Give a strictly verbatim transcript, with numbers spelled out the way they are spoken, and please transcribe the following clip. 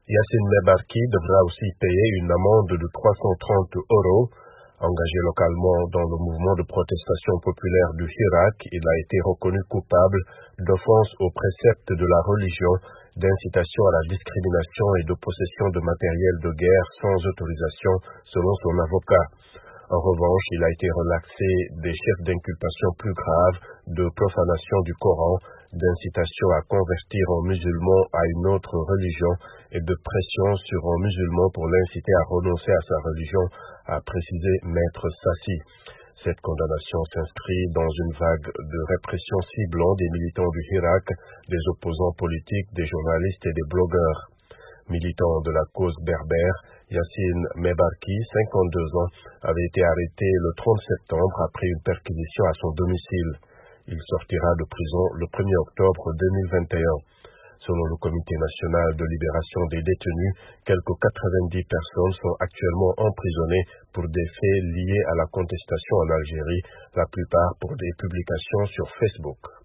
Yassine Mebarki devra aussi payer une amende de trois cent trente euros. Engagé localement dans le mouvement de protestation populaire du Hirak, il a été reconnu coupable d'offense aux préceptes de la religion, d'incitation à la discrimination et de possession de matériel de guerre sans autorisation, selon son avocat. En revanche, il a été relaxé des chefs d'inculpation plus graves de profanation du Coran, d'incitation à convertir un musulman à une autre religion et de pression sur un musulman pour l'inciter à renoncer à sa religion, a précisé Maître Sassi. Cette condamnation s'inscrit dans une vague de répression ciblant des militants du Hirak, des opposants politiques, des journalistes et des blogueurs. Militant de la cause berbère, Yassine Mebarki, cinquante-deux ans, avait été arrêté le trente septembre après une perquisition à son domicile. Il sortira de prison le premier octobre deux mille vingt et un. Selon le Comité national de libération des détenus, quelques quatre-vingt-dix personnes sont actuellement emprisonnées pour des faits liés à la contestation en Algérie, la plupart pour des publications sur Facebook.